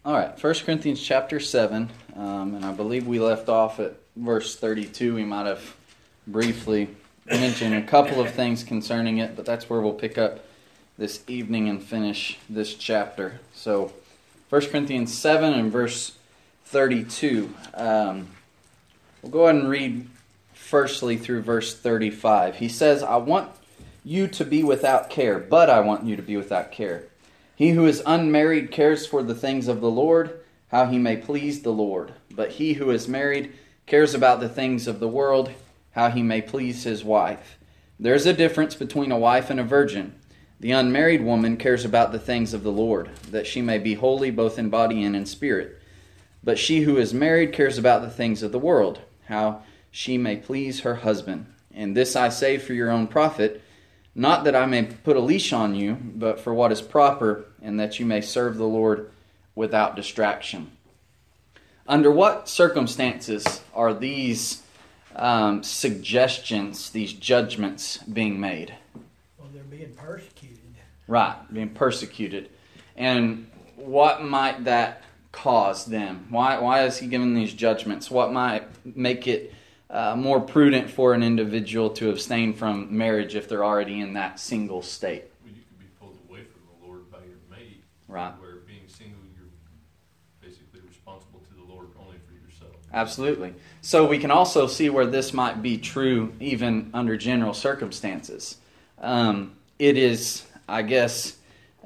All right, 1 Corinthians chapter 7, and I believe we left off at verse 32. We might have briefly mentioned a couple of things concerning it, but that's where we'll pick up this evening and finish this chapter. So, 1 Corinthians 7 and verse 32. We'll go ahead and read firstly through verse 35. He says, I want you to be without care, but I want you to be without care. He who is unmarried cares for the things of the Lord, how he may please the Lord. But he who is married cares about the things of the world, how he may please his wife. There is a difference between a wife and a virgin. The unmarried woman cares about the things of the Lord, that she may be holy both in body and in spirit. But she who is married cares about the things of the world, how she may please her husband. And this I say for your own profit, not that I may put a leash on you, but for what is proper, and that you may serve the Lord without distraction. Under what circumstances are these suggestions, these judgments being made? Well, they're being persecuted. Right, being persecuted. And what might that cause them? Why is he giving these judgments? What might make it more prudent for an individual to abstain from marriage if they're already in that single state? Well, you could be pulled away from the Lord by your mate. Right. Where being single, you're basically responsible to the Lord only for yourself. Absolutely. So we can also see where this might be true even under general circumstances. It is, I guess,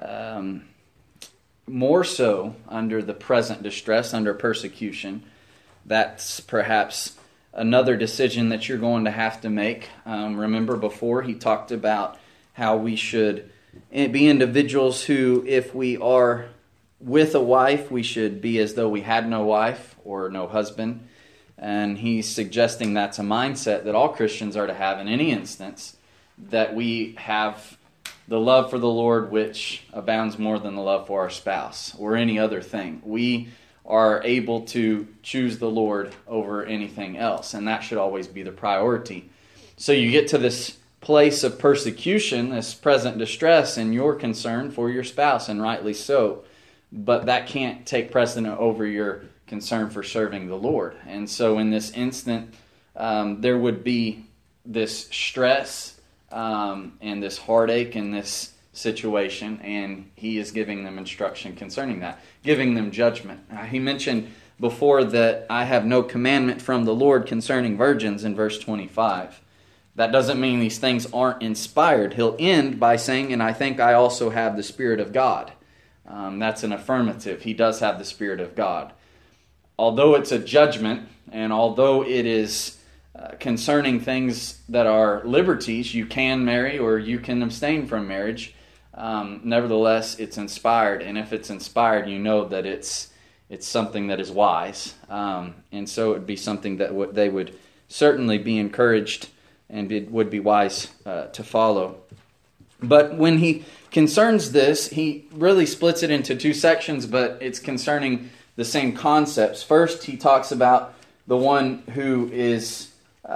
more so under the present distress, under persecution. That's perhaps another decision that you're going to have to make. Remember before he talked about how we should be individuals who, if we are with a wife, we should be as though we had no wife or no husband. And he's suggesting that's a mindset that all Christians are to have in any instance, that we have the love for the Lord which abounds more than the love for our spouse or any other thing. We are able to choose the Lord over anything else, and that should always be the priority. So you get to this place of persecution, this present distress, and you're concerned for your spouse, and rightly so, but that can't take precedent over your concern for serving the Lord. And so in this instant, there would be this stress and this heartache in this situation, and he is giving them instruction concerning that, giving them judgment. He mentioned before that I have no commandment from the Lord concerning virgins in verse 25. That doesn't mean these things aren't inspired. He'll end by saying, and I think I also have the Spirit of God. That's an affirmative. He does have the Spirit of God. Although it's a judgment, and although it is concerning things that are liberties, you can marry or you can abstain from marriage. Nevertheless, it's inspired, and if it's inspired, you know that it's something that is wise, and so it would be something that they would certainly be encouraged and would be wise to follow. But when he concerns this, he really splits it into two sections, but it's concerning the same concepts. First, he talks about the one who is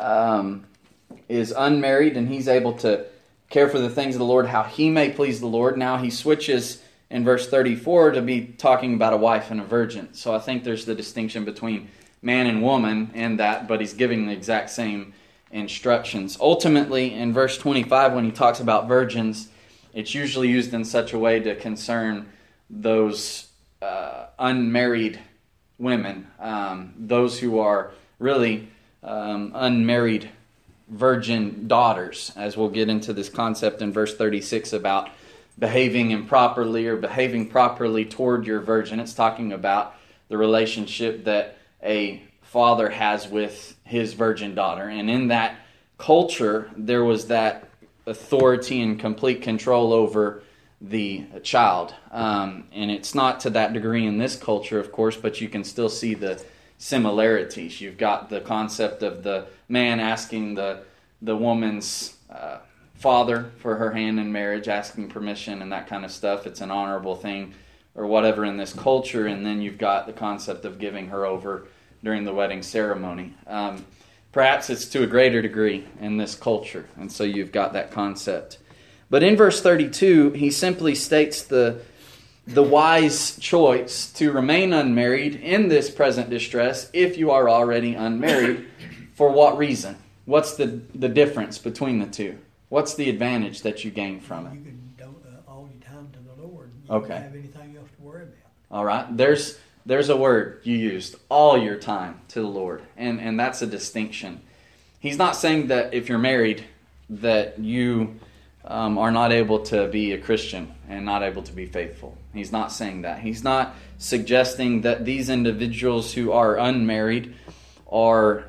unmarried, and he's able to care for the things of the Lord, how he may please the Lord. Now he switches in verse 34 to be talking about a wife and a virgin. So I think there's the distinction between man and woman in that, but he's giving the exact same instructions. Ultimately, in verse 25, when he talks about virgins, it's usually used in such a way to concern those unmarried women, those who are really unmarried virgin daughters, as we'll get into this concept in verse 36 about behaving improperly or behaving properly toward your virgin. It's talking about the relationship that a father has with his virgin daughter. And in that culture, there was that authority and complete control over the child. And it's not to that degree in this culture, of course, but you can still see the similarities. You've got the concept of the man asking the woman's father for her hand in marriage, asking permission and that kind of stuff. It's an honorable thing or whatever in this culture. And then you've got the concept of giving her over during the wedding ceremony. Perhaps it's to a greater degree in this culture, and so you've got that concept. But in verse 32, he simply states the the wise choice to remain unmarried in this present distress if you are already unmarried. For what reason? What's the difference between the two? What's the advantage that you gain from it? You can devote all your time to the Lord. You Okay. don't have anything else to worry about. All right. There's a word you used, all your time to the Lord. And that's a distinction. He's not saying that if you're married that you are not able to be a Christian and not able to be faithful. He's not saying that. He's not suggesting that these individuals who are unmarried are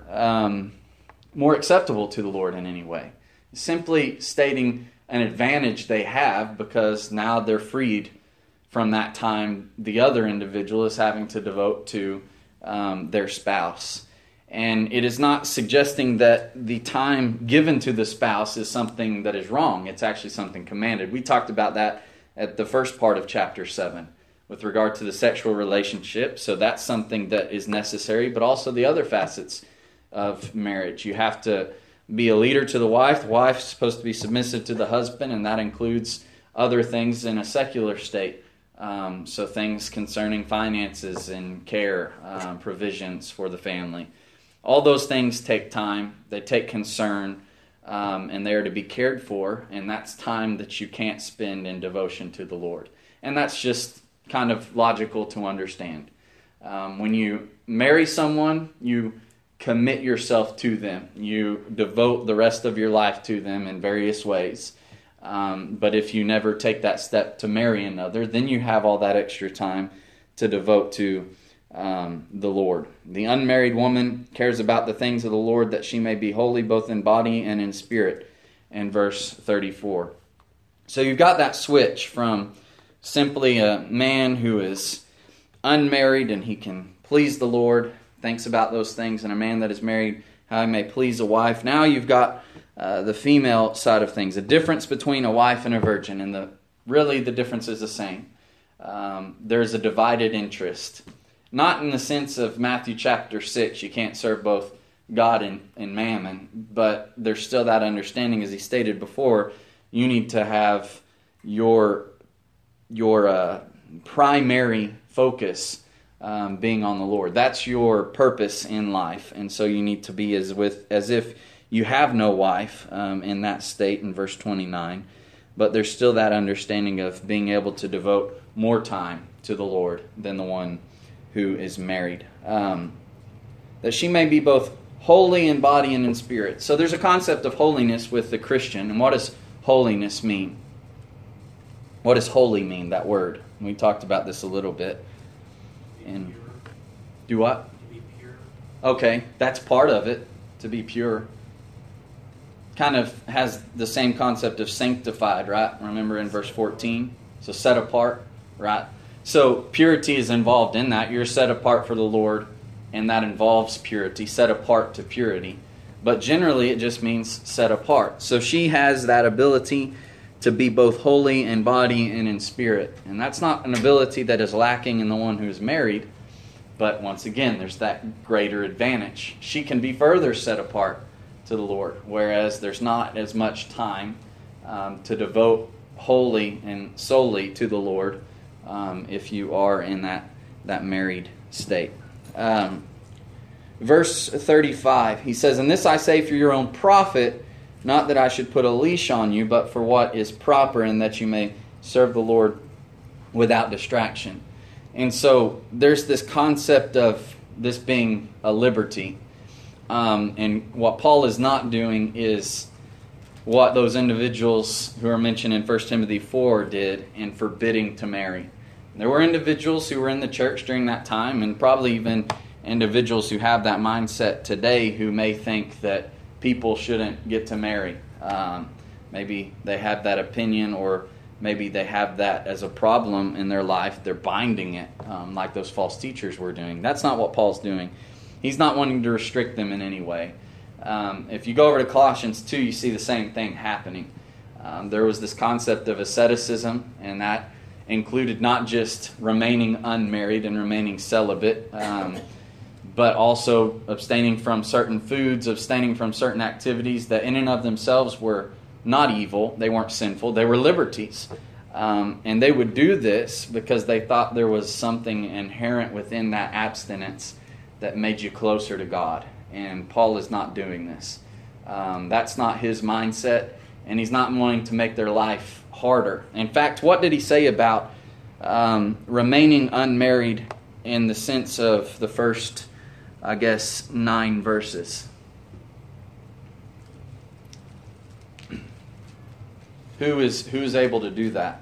more acceptable to the Lord in any way. Simply stating an advantage they have because now they're freed from that time the other individual is having to devote to their spouse. And it is not suggesting that the time given to the spouse is something that is wrong. It's actually something commanded. We talked about that at the first part of chapter 7 with regard to the sexual relationship. So that's something that is necessary, but also the other facets of marriage. You have to be a leader to the wife. The wife's supposed to be submissive to the husband, and that includes other things in a secular state. So things concerning finances and care, provisions for the family. All those things take time, they take concern, and they are to be cared for, and that's time that you can't spend in devotion to the Lord. And that's just kind of logical to understand. When you marry someone, you commit yourself to them. You devote the rest of your life to them in various ways. But if you never take that step to marry another, then you have all that extra time to devote to the Lord. The unmarried woman cares about the things of the Lord that she may be holy both in body and in spirit, in verse 34. So you've got that switch from simply a man who is unmarried and he can please the Lord, thinks about those things, and a man that is married, how he may please a wife. Now you've got the female side of things, a difference between a wife and a virgin, and really the difference is the same. There's a divided interest. Not in the sense of Matthew chapter 6, you can't serve both God and mammon, but there's still that understanding, as he stated before, you need to have your primary focus being on the Lord. That's your purpose in life, and so you need to be as if you have no wife in that state in verse 29, but there's still that understanding of being able to devote more time to the Lord than the one who is married, that she may be both holy in body and in spirit. So there's a concept of holiness with the Christian. And what does holiness mean? What does holy mean, that word? We talked about this a little bit. And do what? To be pure. Okay, that's part of it, to be pure. Kind of has the same concept of sanctified, right? Remember in verse 14? So set apart, right? So purity is involved in that. You're set apart for the Lord, and that involves purity, set apart to purity. But generally it just means set apart. So she has that ability to be both holy in body and in spirit. And that's not an ability that is lacking in the one who is married. But once again, there's that greater advantage. She can be further set apart to the Lord, whereas there's not as much time to devote wholly and solely to the Lord if you are in that married state. Verse 35, he says, "And this I say for your own profit, not that I should put a leash on you, but for what is proper, and that you may serve the Lord without distraction." And so there's this concept of this being a liberty. And what Paul is not doing is what those individuals who are mentioned in 1 Timothy 4 did in forbidding to marry. There were individuals who were in the church during that time, and probably even individuals who have that mindset today who may think that people shouldn't get to marry. Maybe they have that opinion, or maybe they have that as a problem in their life. They're binding it like those false teachers were doing. That's not what Paul's doing. He's not wanting to restrict them in any way. If you go over to Colossians 2, you see the same thing happening. There was this concept of asceticism, and that included not just remaining unmarried and remaining celibate, but also abstaining from certain foods, abstaining from certain activities that in and of themselves were not evil. They weren't sinful. They were liberties. And they would do this because they thought there was something inherent within that abstinence that made you closer to God. And Paul is not doing this. That's not his mindset, and he's not wanting to make their life harder. In fact, what did he say about remaining unmarried in the sense of the first, 9 verses? Who is able to do that?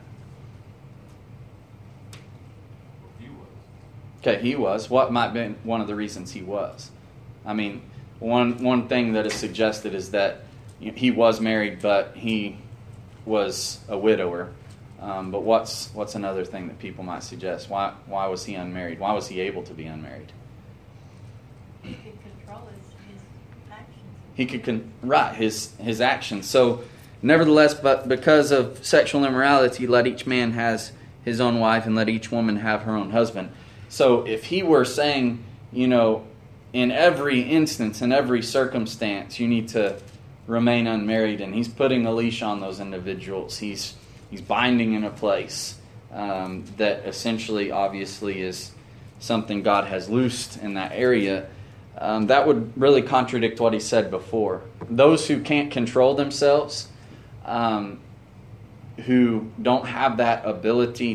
He was. Okay, he was. What might have been one of the reasons he was? I mean, one thing that is suggested is that he was married, but he was a widower. But what's another thing that people might suggest? Why was he unmarried? Why was he able to be unmarried? He could control his actions. He could his actions. So, nevertheless, but because of sexual immorality, let each man has his own wife, and let each woman have her own husband. So, if he were saying, in every instance, in every circumstance, you need to remain unmarried, and he's putting a leash on those individuals. He's binding in a place that essentially, obviously, is something God has loosed in that area. That would really contradict what he said before. Those who can't control themselves, who don't have that ability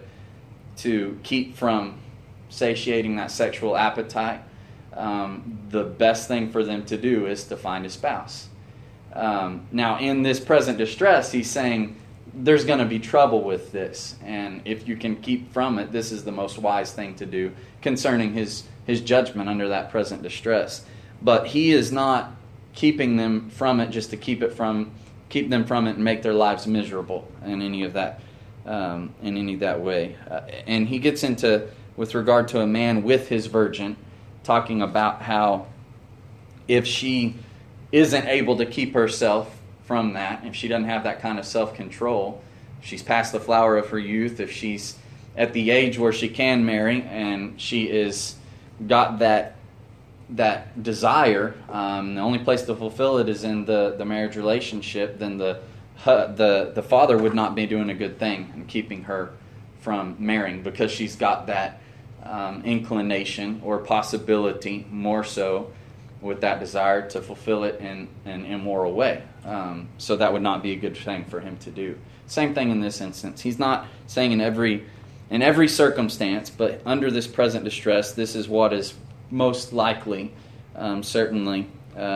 to keep from satiating that sexual appetite, the best thing for them to do is to find a spouse. Now, in this present distress, he's saying there's going to be trouble with this, and if you can keep from it, this is the most wise thing to do concerning his judgment under that present distress. But he is not keeping them from it just to keep them from it and make their lives miserable in any of that way. And he gets into, with regard to a man with his virgin, talking about how if she isn't able to keep herself from that, if she doesn't have that kind of self-control, if she's past the flower of her youth, if she's at the age where she can marry and she is got that desire, the only place to fulfill it is in the marriage relationship, then the father would not be doing a good thing in keeping her from marrying, because she's got that inclination or possibility, more so, with that desire to fulfill it in an immoral way. So that would not be a good thing for him to do. Same thing in this instance. He's not saying in every circumstance, but under this present distress, this is what is most likely, certainly,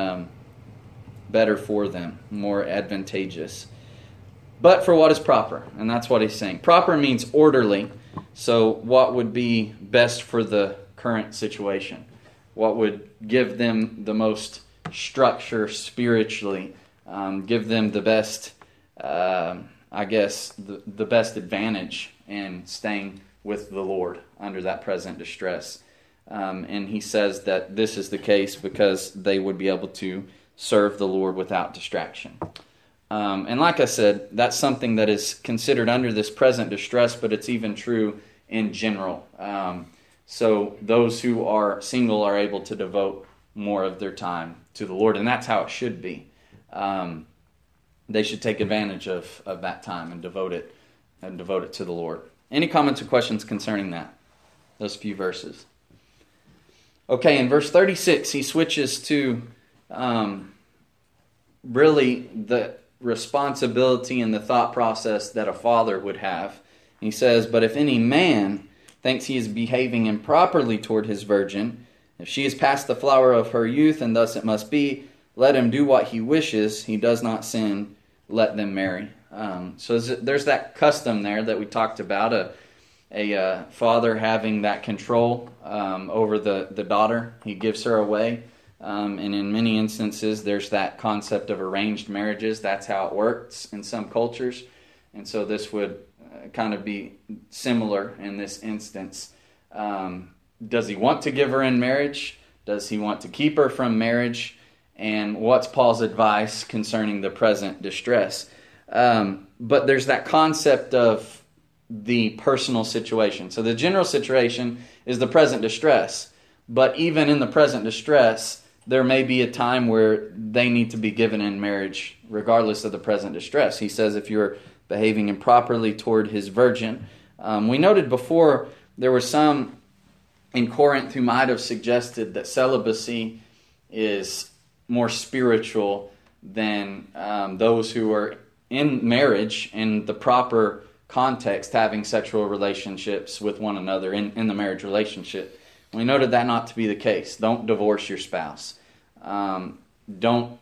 better for them, more advantageous. But for what is proper, and that's what he's saying. Proper means orderly, so what would be best for the current situation? What would give them the most structure spiritually, give them the best, the best advantage in staying with the Lord under that present distress. And he says that this is the case because they would be able to serve the Lord without distraction. And like I said, that's something that is considered under this present distress, but it's even true in general. So those who are single are able to devote more of their time to the Lord, and that's how it should be. They should take advantage of that time and devote it to the Lord. Any comments or questions concerning that? Those few verses. Okay, in verse 36, he switches to really the responsibility and the thought process that a father would have. He says, "But if any man thinks he is behaving improperly toward his virgin, if she is past the flower of her youth, and thus it must be, let him do what he wishes. He does not sin. Let them marry." So there's that custom there that we talked about, a father having that control over the daughter. He gives her away. And in many instances, there's that concept of arranged marriages. That's how it works in some cultures. And so this would kind of be similar in this instance. Does he want to give her in marriage? Does he want to keep her from marriage? And what's Paul's advice concerning the present distress? But there's that concept of the personal situation. So the general situation is the present distress. But even in the present distress, there may be a time where they need to be given in marriage regardless of the present distress. He says if you're behaving improperly toward his virgin. We noted before there were some in Corinth who might have suggested that celibacy is more spiritual than those who are in marriage in the proper context, having sexual relationships with one another in the marriage relationship. We noted that not to be the case. Don't divorce your spouse. Don't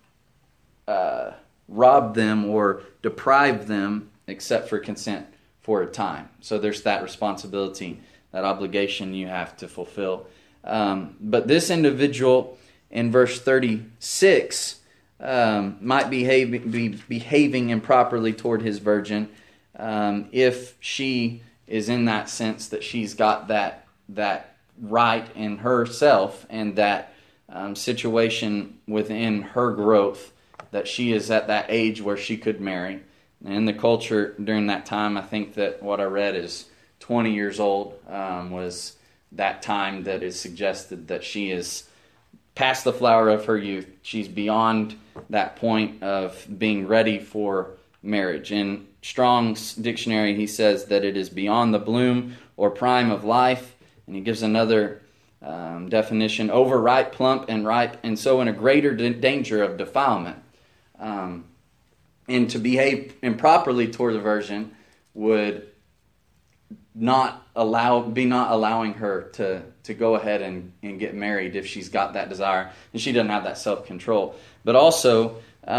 rob them or deprive them except for consent for a time. So there's that responsibility, that obligation you have to fulfill. But this individual in verse 36 might be behaving improperly toward his virgin if she is in that sense that she's got that right in herself and that situation within her growth, that she is at that age where she could marry. And in the culture during that time, I think that what I read is 20 years old was that time that is suggested that she is past the flower of her youth. She's beyond that point of being ready for marriage. In Strong's dictionary, he says that it is beyond the bloom or prime of life. And he gives another definition: overripe, plump, and ripe, and so in a greater danger of defilement. And to behave improperly toward the virgin would not allowing her to go ahead and get married if she's got that desire and she doesn't have that self-control. But also,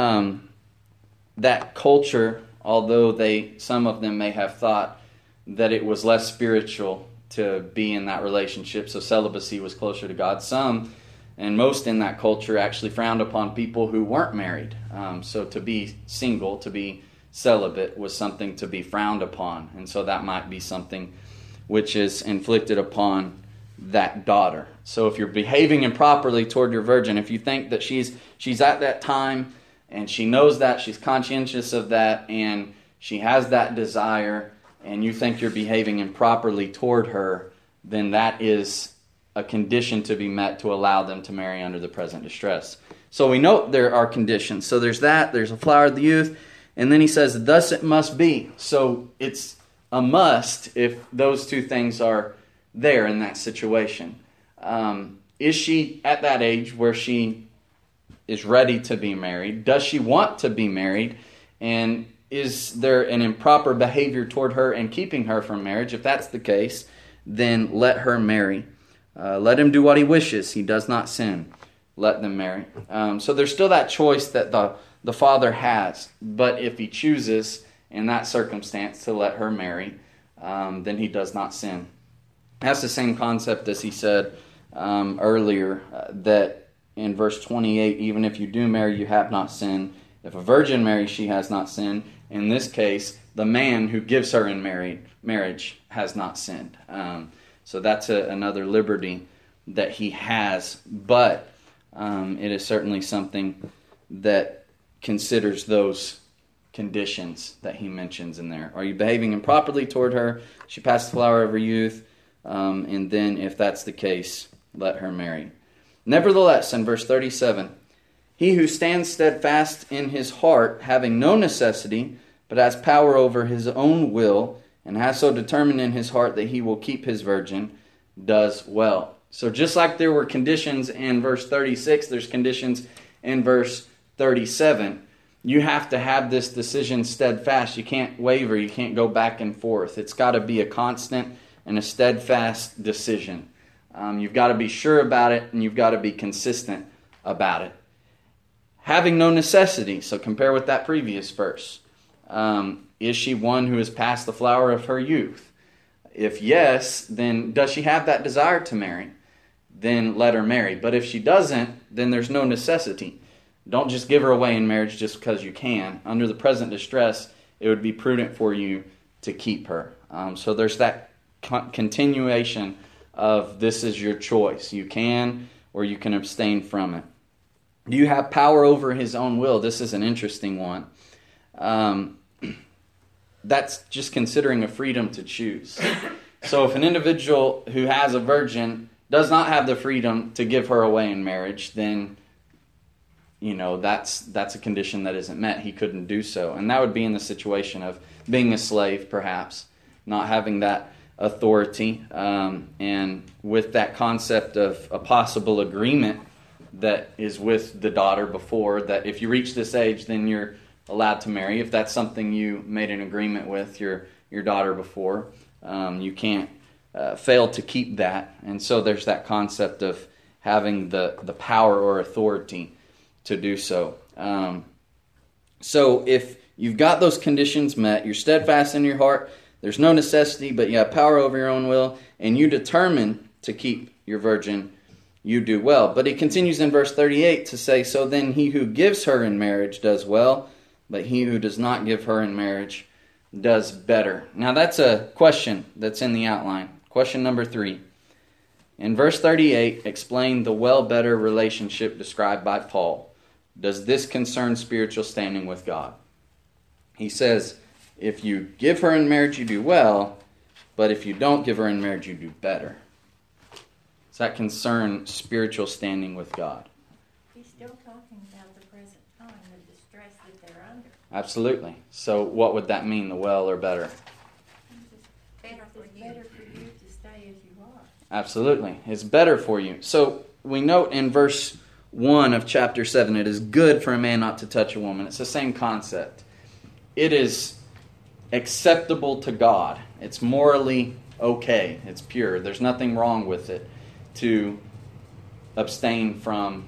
that culture, although some of them may have thought that it was less spiritual to be in that relationship, so celibacy was closer to God, some and most in that culture actually frowned upon people who weren't married. So to be single, to be celibate, was something to be frowned upon. And so that might be something which is inflicted upon that daughter. So if you're behaving improperly toward your virgin, if you think that she's at that time and she knows that, she's conscientious of that, and she has that desire, and you think you're behaving improperly toward her, then that is a condition to be met to allow them to marry under the present distress. So we note there are conditions. So there's a flower of the youth, and then he says, thus it must be. So it's a must if those two things are there in that situation. Is she at that age where she is ready to be married? Does she want to be married? And is there an improper behavior toward her and keeping her from marriage? If that's the case, then let her marry. Let him do what he wishes. He does not sin. Let them marry. So there's still that choice that the father has. But if he chooses in that circumstance to let her marry, then he does not sin. That's the same concept as he said earlier, that in verse 28, even if you do marry, you have not sinned. If a virgin marries, she has not sinned. In this case, the man who gives her in marriage has not sinned. So that's another liberty that he has, but it is certainly something that considers those conditions that he mentions in there. Are you behaving improperly toward her? She passed the flower of her youth, and then if that's the case, let her marry. Nevertheless, in verse 37, he who stands steadfast in his heart, having no necessity, but has power over his own will, and has so determined in his heart that he will keep his virgin, does well. So just like there were conditions in verse 36, there's conditions in verse 37. You have to have this decision steadfast. You can't waver. You can't go back and forth. It's got to be a constant and a steadfast decision. You've got to be sure about it, and you've got to be consistent about it. Having no necessity. So compare with that previous verse. Is she one who is past the flower of her youth? If yes, then does she have that desire to marry? Then let her marry. But if she doesn't, then there's no necessity. Don't just give her away in marriage just because you can. Under the present distress, it would be prudent for you to keep her. So there's that continuation of this is your choice. You can or you can abstain from it. Do you have power over his own will? This is an interesting one. That's just considering a freedom to choose. So if an individual who has a virgin does not have the freedom to give her away in marriage, then that's a condition that isn't met. He couldn't do so. And that would be in the situation of being a slave, perhaps, not having that authority, and with that concept of a possible agreement that is with the daughter before, that if you reach this age, then you're allowed to marry. If that's something you made an agreement with your daughter before, you can't fail to keep that. And so there's that concept of having the power or authority to do so. So if you've got those conditions met, you're steadfast in your heart, there's no necessity, but you have power over your own will, and you determine to keep your virgin, you do well. But he continues in verse 38 to say, so then he who gives her in marriage does well, but he who does not give her in marriage does better. Now that's a question that's in the outline. Question number 3. In verse 38, explain the well-better relationship described by Paul. Does this concern spiritual standing with God? He says, if you give her in marriage, you do well, but if you don't give her in marriage, you do better. Does that concern spiritual standing with God? He's still talking about the present time, the distress that they're under. Absolutely. So what would that mean, the well or better? It's better for you to stay as you are. Absolutely. It's better for you. So we note in verse 1 of chapter 7, it is good for a man not to touch a woman. It's the same concept. It is acceptable to God. It's morally okay. It's pure. There's nothing wrong with it to abstain from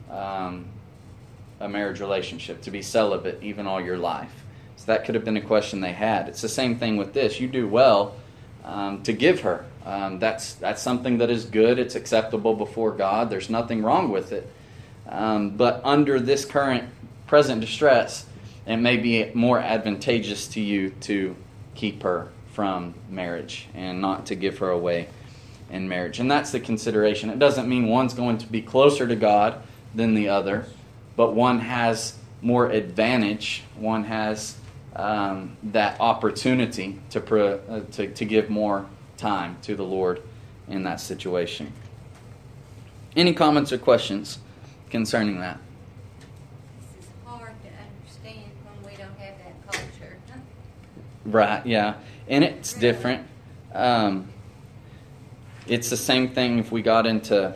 a marriage relationship, to be celibate even all your life. So that could have been a question they had. It's the same thing with this. You do well to give her. That's something that is good. It's acceptable before God. There's nothing wrong with it. But under this present distress, it may be more advantageous to you to keep her from marriage and not to give her away in marriage. And that's the consideration. It doesn't mean one's going to be closer to God than the other, but one has more advantage. One has that opportunity to give more time to the Lord in that situation. Any comments or questions concerning that? This is hard to understand when we don't have that culture. Right, yeah. And it's different. It's the same thing if we got into,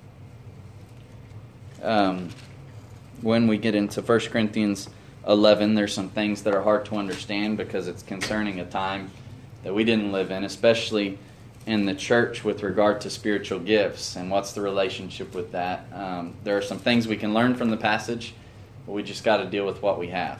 when we get into 1 Corinthians 11, there's some things that are hard to understand because it's concerning a time that we didn't live in, especially in the church with regard to spiritual gifts and what's the relationship with that. There are some things we can learn from the passage, but we just got to deal with what we have.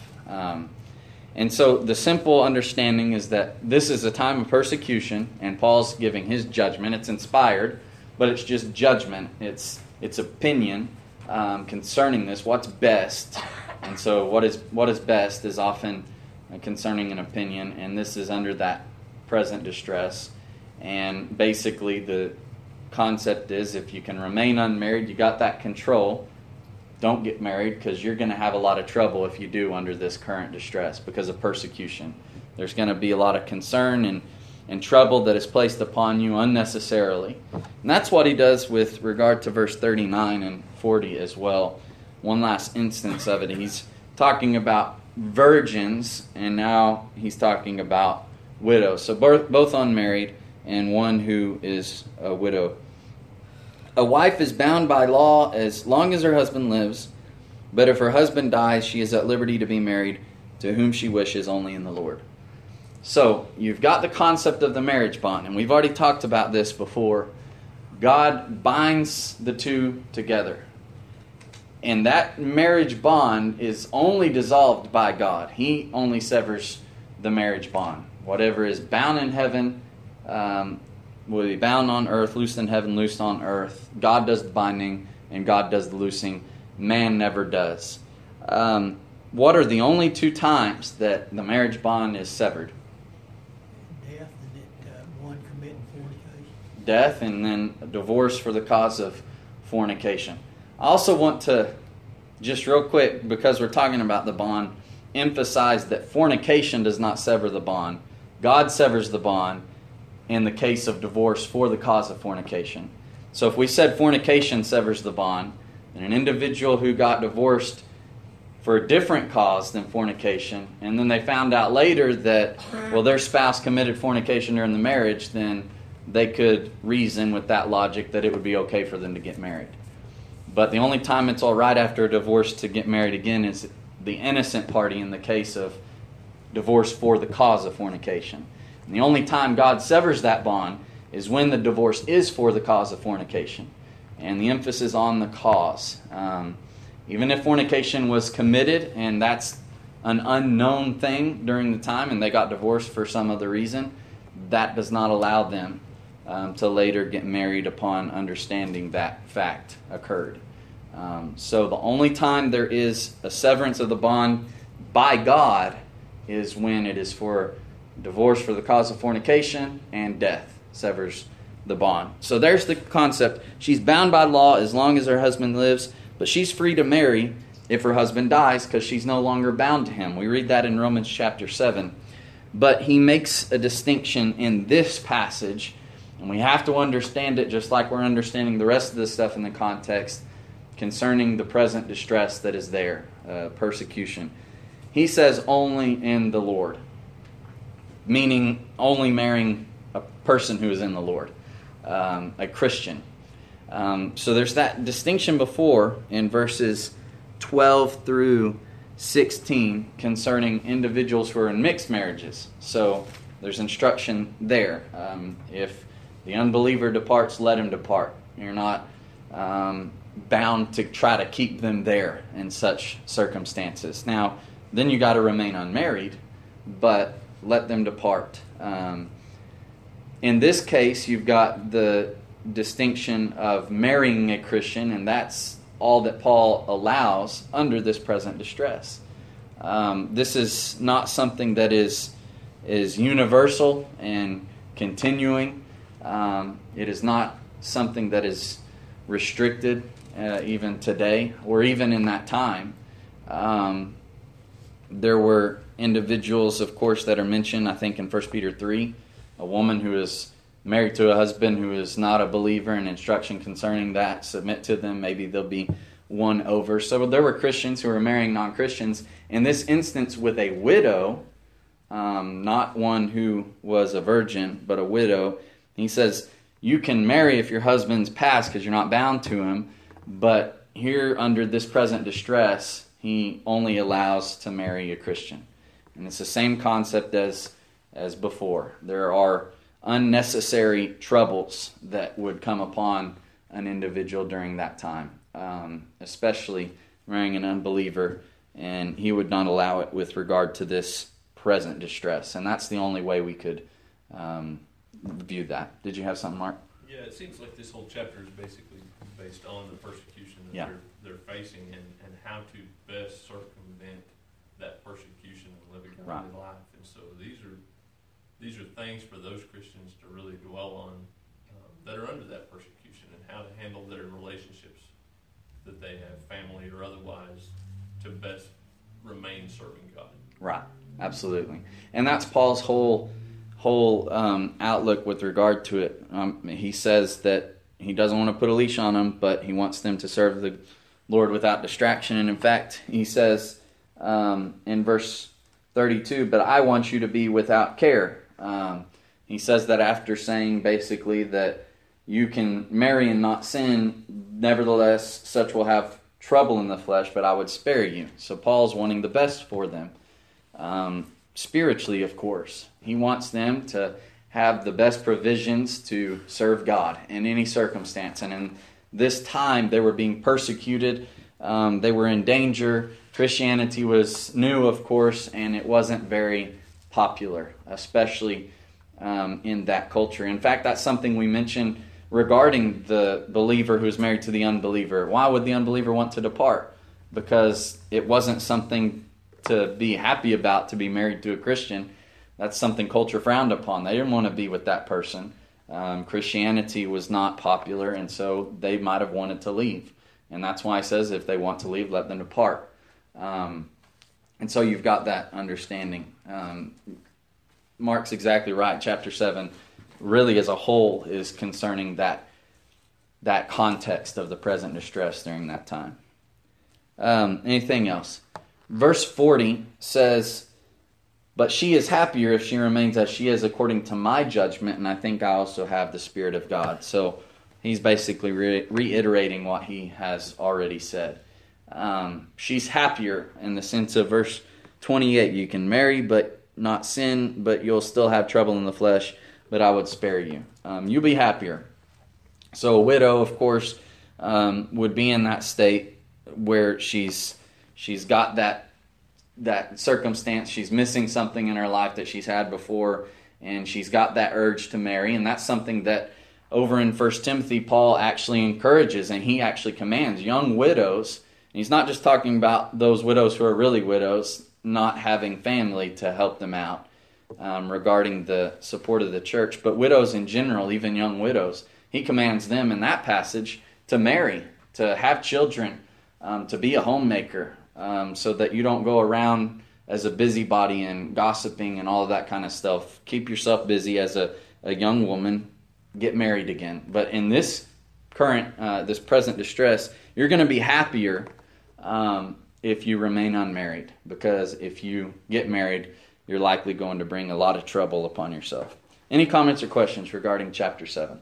And so the simple understanding is that this is a time of persecution, and Paul's giving his judgment. It's inspired, but it's just judgment. It's opinion concerning this, what's best. And so what is best is often concerning an opinion, and this is under that present distress. And basically the concept is if you can remain unmarried, you got that control. Don't get married because you're going to have a lot of trouble if you do under this current distress because of persecution. There's going to be a lot of concern and trouble that is placed upon you unnecessarily. And that's what he does with regard to verse 39 and 40 as well. One last instance of it. He's talking about virgins, and now he's talking about widows. So both unmarried and one who is a widow. A wife is bound by law as long as her husband lives, but if her husband dies, she is at liberty to be married to whom she wishes, only in the Lord. So, you've got the concept of the marriage bond, and we've already talked about this before. God binds the two together. And that marriage bond is only dissolved by God. He only severs the marriage bond. Whatever is bound in heaven will be bound on earth, loosed in heaven, loosed on earth. God does the binding, and God does the loosing. Man never does. What are the only two times that the marriage bond is severed? Death, and one committing fornication. Death, and then a divorce for the cause of fornication. I also want to, just real quick, because we're talking about the bond, emphasize that fornication does not sever the bond. God severs the bond in the case of divorce for the cause of fornication. So if we said fornication severs the bond, then an individual who got divorced for a different cause than fornication, and then they found out later that, well, their spouse committed fornication during the marriage, then they could reason with that logic that it would be okay for them to get married. But the only time it's all right after a divorce to get married again is the innocent party in the case of divorce for the cause of fornication. And the only time God severs that bond is when the divorce is for the cause of fornication. And the emphasis on the cause. Even if fornication was committed and that's an unknown thing during the time and they got divorced for some other reason, that does not allow them to later get married upon understanding that fact occurred. So the only time there is a severance of the bond by God is when it is for divorce for the cause of fornication and death severs the bond. So there's the concept. She's bound by law as long as her husband lives, but she's free to marry if her husband dies because she's no longer bound to him. We read that in Romans chapter 7. But he makes a distinction in this passage, and we have to understand it just like we're understanding the rest of the stuff in the context concerning the present distress that is there, persecution. He says only in the Lord, meaning only marrying a person who is in the Lord, a Christian. So there's that distinction before in verses 12 through 16 concerning individuals who are in mixed marriages. So there's instruction there. If the unbeliever departs, let him depart. You're not bound to try to keep them there in such circumstances. Now, then you got to remain unmarried, but let them depart. In this case, you've got the distinction of marrying a Christian, and that's all that Paul allows under this present distress. This is not something that is universal and continuing. It is not something that is restricted even today or even in that time. There were individuals, of course, that are mentioned, I think, in 1 Peter 3, a woman who is married to a husband who is not a believer, and instruction concerning that, submit to them, maybe they'll be won over. So there were Christians who were marrying non-Christians. In this instance with a widow, not one who was a virgin, but a widow, he says, you can marry if your husband's passed because you're not bound to him, but here under this present distress, he only allows to marry a Christian. And it's the same concept as before. There are unnecessary troubles that would come upon an individual during that time, especially marrying an unbeliever, and he would not allow it with regard to this present distress. And that's the only way we could view that. Did you have something, Mark? Yeah, it seems like this whole chapter is basically based on the persecution that they're facing and how to best circumvent that persecution and live a godly life. And so these are things for those Christians to really dwell on that are under that persecution, and how to handle their relationships that they have, family or otherwise, to best remain serving God. Right, absolutely. And that's Paul's whole outlook with regard to it. He says that he doesn't want to put a leash on them, but he wants them to serve the Lord without distraction. And in fact, he says in verse 32, but I want you to be without care. He says that after saying basically that you can marry and not sin, nevertheless such will have trouble in the flesh, but I would spare you. So Paul's wanting the best for them. Spiritually, of course. He wants them to have the best provisions to serve God in any circumstance. And in this time, they were being persecuted. They were in danger. Christianity was new, of course, and it wasn't very popular, especially in that culture. In fact, that's something we mentioned regarding the believer who's married to the unbeliever. Why would the unbeliever want to depart? Because it wasn't something to be happy about to be married to a Christian. That's something culture frowned upon. They didn't want to be with that person. Christianity was not popular, and so they might have wanted to leave. And that's why it says if they want to leave, let them depart. And so you've got that understanding. Mark's exactly right. Chapter 7 really as a whole is concerning that context of the present distress during that time. Anything else? verse 40 says, "But she is happier if she remains as she is according to my judgment, and I think I also have the Spirit of God." So he's basically reiterating what he has already said. She's happier in the sense of verse 28. You can marry but not sin, but you'll still have trouble in the flesh, but I would spare you. You'll be happier. So a widow, of course, would be in that state where she's got that circumstance. She's missing something in her life that she's had before, and she's got that urge to marry. And that's something that over in 1 Timothy, Paul actually encourages, and he actually commands young widows. And he's not just talking about those widows who are really widows, not having family to help them out regarding the support of the church, but widows in general, even young widows. He commands them in that passage to marry, to have children, to be a homemaker, so that you don't go around as a busybody and gossiping and all of that kind of stuff. Keep yourself busy as a young woman. Get married again. But in this present distress, you're going to be happier if you remain unmarried, because if you get married, you're likely going to bring a lot of trouble upon yourself. Any comments or questions regarding chapter 7?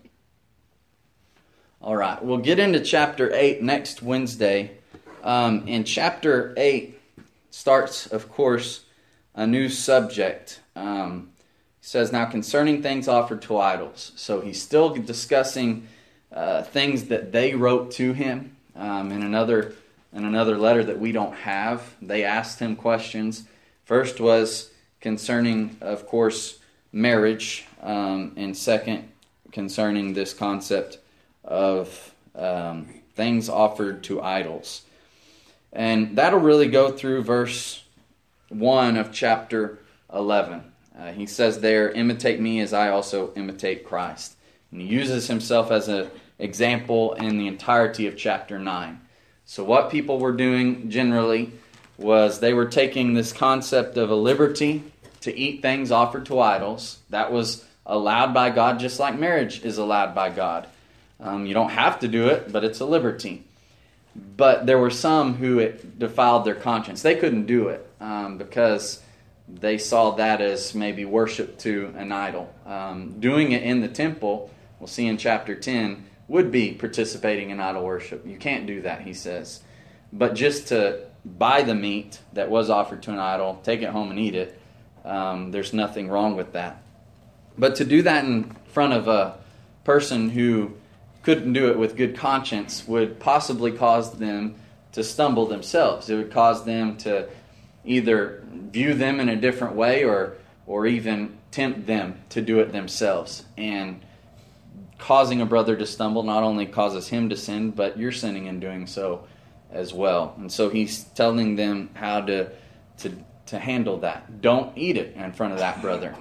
All right, we'll get into chapter 8 next Wednesday. And chapter 8 starts, of course, a new subject. He says, "Now concerning things offered to idols." So he's still discussing things that they wrote to him in another letter that we don't have. They asked him questions. First was concerning, of course, marriage, and second, concerning this concept of things offered to idols. And that'll really go through verse 1 of chapter 11. He says there, "Imitate me as I also imitate Christ." And he uses himself as an example in the entirety of chapter 9. So what people were doing generally was they were taking this concept of a liberty to eat things offered to idols. That was allowed by God, just like marriage is allowed by God. You don't have to do it, but it's a liberty. But there were some who it defiled their conscience. They couldn't do it because they saw that as maybe worship to an idol. Doing it in the temple, we'll see in chapter 10, would be participating in idol worship. You can't do that, he says. But just to buy the meat that was offered to an idol, take it home and eat it, there's nothing wrong with that. But to do that in front of a person who couldn't do it with good conscience would possibly cause them to stumble themselves. It would cause them to either view them in a different way or even tempt them to do it themselves. And causing a brother to stumble not only causes him to sin, but you're sinning in doing so as well. And so he's telling them how to handle that. Don't eat it in front of that brother.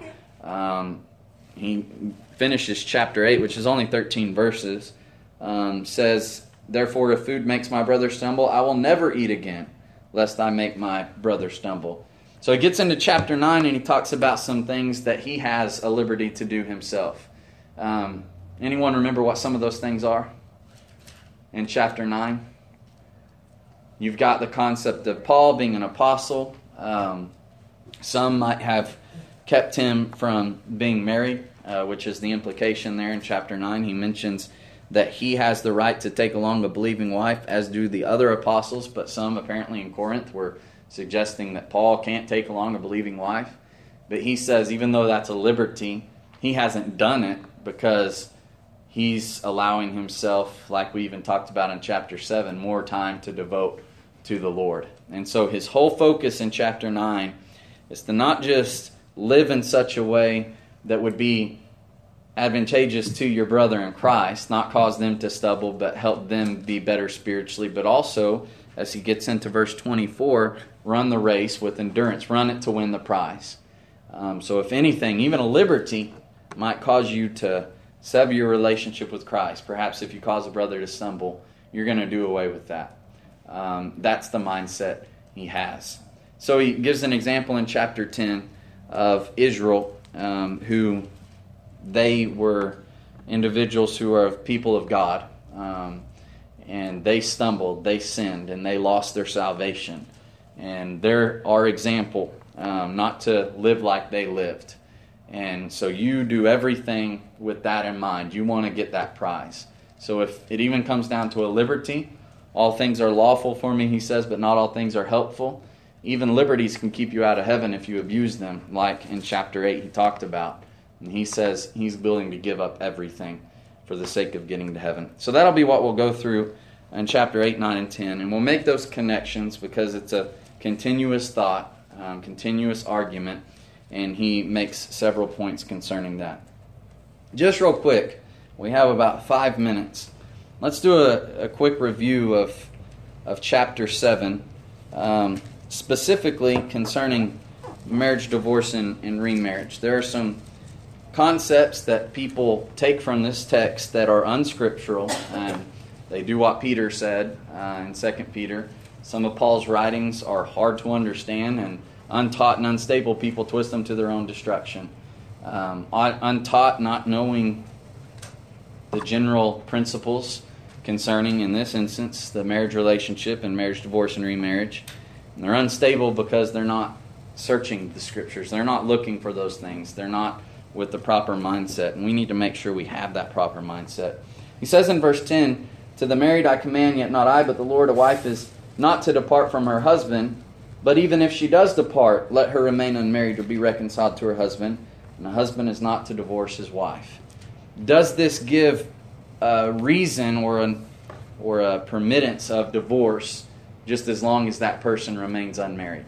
He finishes chapter 8, which is only 13 verses, says, "Therefore, if food makes my brother stumble, I will never eat again, lest I make my brother stumble." So he gets into chapter 9 and he talks about some things that he has a liberty to do himself. Anyone remember what some of those things are in chapter 9? You've got the concept of Paul being an apostle. Some might have kept him from being married, which is the implication there in chapter 9. He mentions that he has the right to take along a believing wife, as do the other apostles, but some apparently in Corinth were suggesting that Paul can't take along a believing wife. But he says even though that's a liberty, he hasn't done it because he's allowing himself, like we even talked about in chapter 7, more time to devote to the Lord. And so his whole focus in chapter 9 is to not just live in such a way that would be advantageous to your brother in Christ, not cause them to stumble, but help them be better spiritually, but also, as he gets into verse 24, run the race with endurance, run it to win the prize. So if anything, even a liberty might cause you to sever your relationship with Christ. Perhaps if you cause a brother to stumble, you're going to do away with that. That's the mindset he has. So he gives an example in chapter 10 of Israel, who they were individuals who are people of God, and they stumbled, they sinned, and they lost their salvation. And they're our example, not to live like they lived. And so you do everything with that in mind. You want to get that prize. So if it even comes down to a liberty, all things are lawful for me, he says, but not all things are helpful. Even liberties can keep you out of heaven if you abuse them, like in chapter 8 he talked about. And he says he's willing to give up everything for the sake of getting to heaven. So that'll be what we'll go through in chapter 8, 9, and 10. And we'll make those connections because it's a continuous thought, continuous argument, and he makes several points concerning that. Just real quick, we have about 5 minutes. Let's do a quick review of chapter 7, specifically concerning marriage, divorce, and remarriage. There are some concepts that people take from this text that are unscriptural. They do what Peter said in 2 Peter. Some of Paul's writings are hard to understand, and untaught and unstable people twist them to their own destruction. Untaught, not knowing the general principles concerning, in this instance, the marriage relationship and marriage, divorce, and remarriage. And they're unstable because they're not searching the Scriptures. They're not looking for those things. They're not with the proper mindset. And we need to make sure we have that proper mindset. He says in verse 10, "To the married I command, yet not I, but the Lord, a wife is not to depart from her husband. But even if she does depart, let her remain unmarried or be reconciled to her husband. And a husband is not to divorce his wife." Does this give a reason or a permittance of divorce just as long as that person remains unmarried?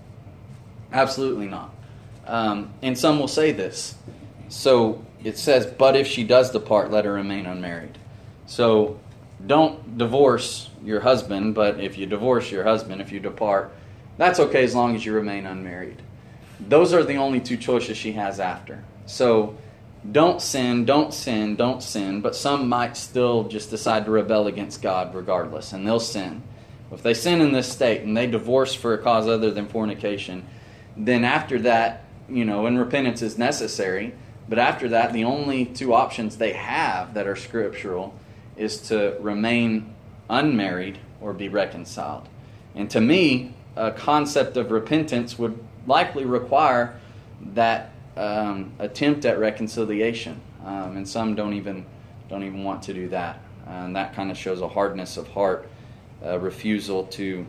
Absolutely not. And some will say this. So it says, but if she does depart, let her remain unmarried. So don't divorce your husband, but if you divorce your husband, if you depart, that's okay as long as you remain unmarried. Those are the only two choices she has after. So don't sin, don't sin, don't sin, but some might still just decide to rebel against God regardless, and they'll sin. If they sin in this state and they divorce for a cause other than fornication, then after that, and repentance is necessary, but after that, the only two options they have that are scriptural is to remain unmarried or be reconciled. And to me, a concept of repentance would likely require that attempt at reconciliation, and some don't even want to do that, and that kind of shows a hardness of heart, a refusal to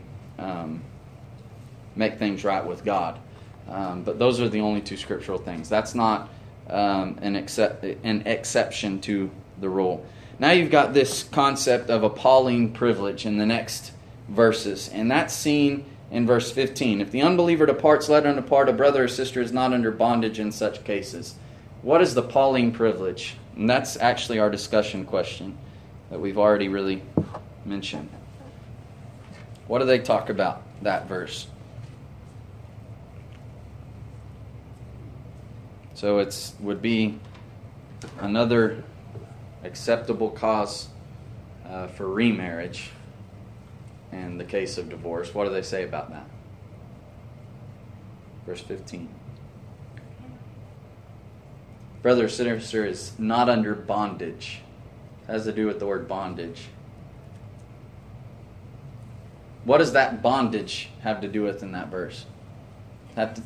make things right with God. But those are the only two scriptural things. That's not an exception to the rule. Now you've got this concept of appalling privilege in the next verses, and that's seen in verse 15. If the unbeliever departs, let him depart. A brother or sister is not under bondage in such cases. What is the appalling privilege? And that's actually our discussion question that we've already really mentioned. What do they talk about, that verse? So it would be another acceptable cause for remarriage in the case of divorce. What do they say about that? Verse 15. Brother or sister is not under bondage. It has to do with the word bondage. What does that bondage have to do with in that verse? I believe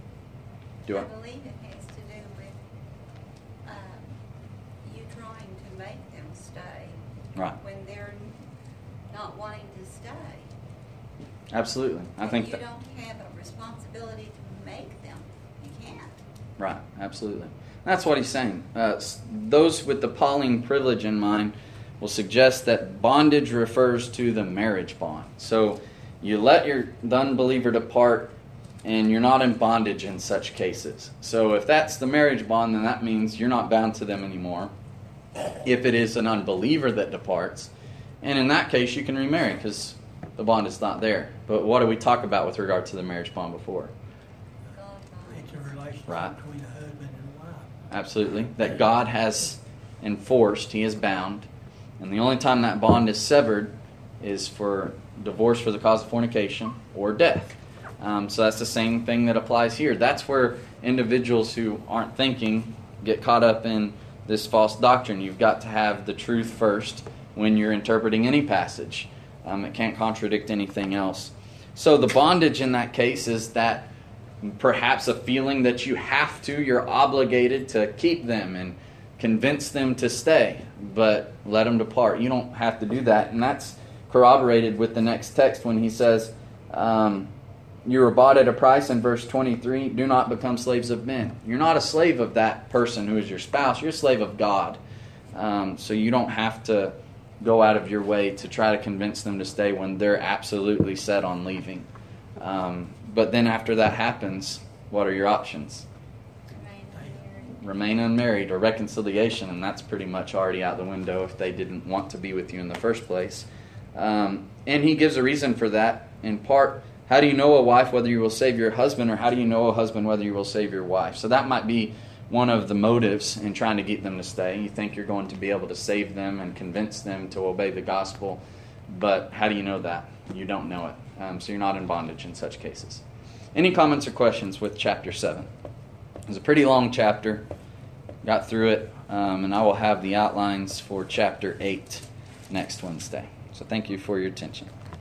it has to do with you trying to make them stay. Right. When they're not wanting to stay. Absolutely. I think you don't have a responsibility to make them. You can't. Right. Absolutely. That's what he's saying. Those with the appalling privilege in mind will suggest that bondage refers to the marriage bond. So you let the unbeliever depart, and you're not in bondage in such cases. So if that's the marriage bond, then that means you're not bound to them anymore. If it is an unbeliever that departs, and in that case you can remarry because the bond is not there. But what did we talk about with regard to the marriage bond before? It's a relationship Right. between a husband and a wife. Absolutely. That God has enforced, He is bound. And the only time that bond is severed is for divorce for the cause of fornication or death. So that's the same thing that applies here. That's where individuals who aren't thinking get caught up in this false doctrine. You've got to have the truth first when you're interpreting any passage. It can't contradict anything else. So the bondage in that case is that perhaps a feeling that you have to, you're obligated to keep them and convince them to stay, but let them depart. You don't have to do that. And that's corroborated with the next text when he says, you were bought at a price in verse 23, do not become slaves of men. You're not a slave of that person who is your spouse. You're a slave of God. So you don't have to go out of your way to try to convince them to stay when they're absolutely set on leaving. But then after that happens, what are your options? Remain unmarried or reconciliation, and that's pretty much already out the window if they didn't want to be with you in the first place. And he gives a reason for that. In part, how do you know a wife whether you will save your husband, or how do you know a husband whether you will save your wife? So that might be one of the motives in trying to get them to stay. You think you're going to be able to save them and convince them to obey the gospel, but how do you know that? You don't know it. So you're not in bondage in such cases. Any comments or questions with chapter 7? It was a pretty long chapter. Got through it, and I will have the outlines for chapter 8 next Wednesday. So thank you for your attention.